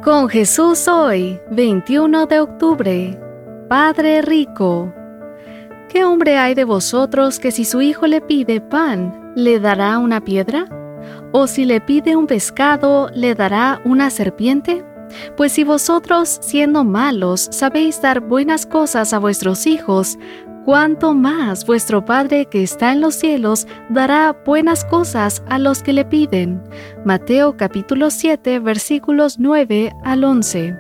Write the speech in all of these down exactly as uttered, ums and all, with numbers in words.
Con Jesús hoy, veintiuno de octubre. Padre rico. ¿Qué hombre hay de vosotros que si su hijo le pide pan, le dará una piedra? ¿O si le pide un pescado, le dará una serpiente? Pues si vosotros, siendo malos, sabéis dar buenas cosas a vuestros hijos, ¿cuánto más vuestro Padre que está en los cielos dará buenas cosas a los que le piden? Mateo capítulo siete, versículos nueve al once.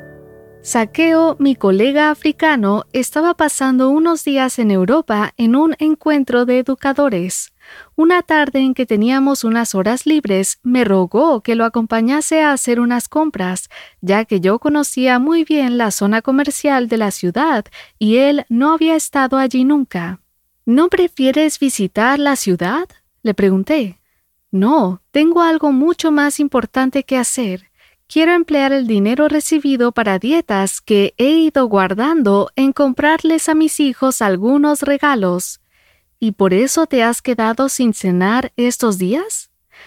Zaqueo, mi colega africano, estaba pasando unos días en Europa en un encuentro de educadores. Una tarde en que teníamos unas horas libres, me rogó que lo acompañase a hacer unas compras, ya que yo conocía muy bien la zona comercial de la ciudad y él no había estado allí nunca. ¿No prefieres visitar la ciudad?, le pregunté. No, tengo algo mucho más importante que hacer. Quiero emplear el dinero recibido para dietas que he ido guardando en comprarles a mis hijos algunos regalos. ¿Y por eso te has quedado sin cenar estos días?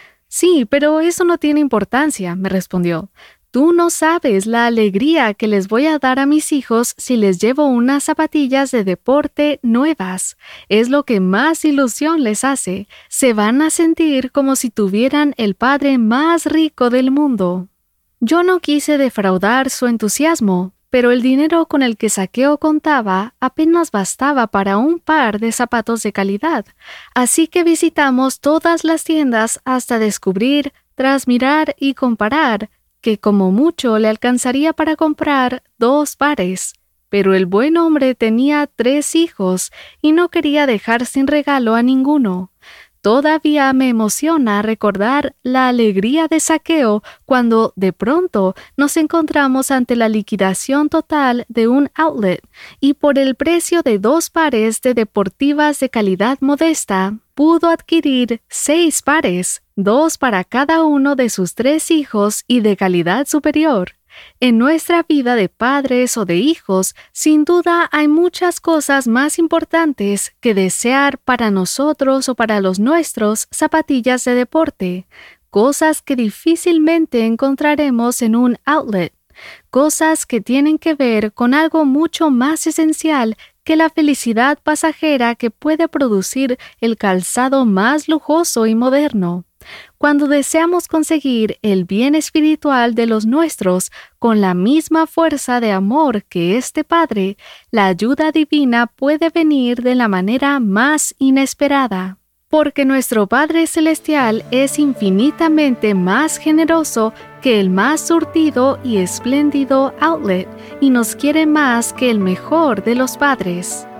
Sí, pero eso no tiene importancia, me respondió. Tú no sabes la alegría que les voy a dar a mis hijos si les llevo unas zapatillas de deporte nuevas. Es lo que más ilusión les hace. Se van a sentir como si tuvieran el padre más rico del mundo. Yo no quise defraudar su entusiasmo, pero el dinero con el que Zaqueo contaba apenas bastaba para un par de zapatos de calidad, así que visitamos todas las tiendas hasta descubrir, tras mirar y comparar, que como mucho le alcanzaría para comprar dos pares. Pero el buen hombre tenía tres hijos y no quería dejar sin regalo a ninguno. Todavía me emociona recordar la alegría de Zaqueo cuando, de pronto, nos encontramos ante la liquidación total de un outlet y por el precio de dos pares de deportivas de calidad modesta, pudo adquirir seis pares, dos para cada uno de sus tres hijos y de calidad superior. En nuestra vida de padres o de hijos, sin duda hay muchas cosas más importantes que desear para nosotros o para los nuestros zapatillas de deporte, cosas que difícilmente encontraremos en un outlet, cosas que tienen que ver con algo mucho más esencial que la felicidad pasajera que puede producir el calzado más lujoso y moderno. Cuando deseamos conseguir el bien espiritual de los nuestros con la misma fuerza de amor que este Padre, la ayuda divina puede venir de la manera más inesperada. Porque nuestro Padre Celestial es infinitamente más generoso que el más surtido y espléndido outlet y nos quiere más que el mejor de los padres.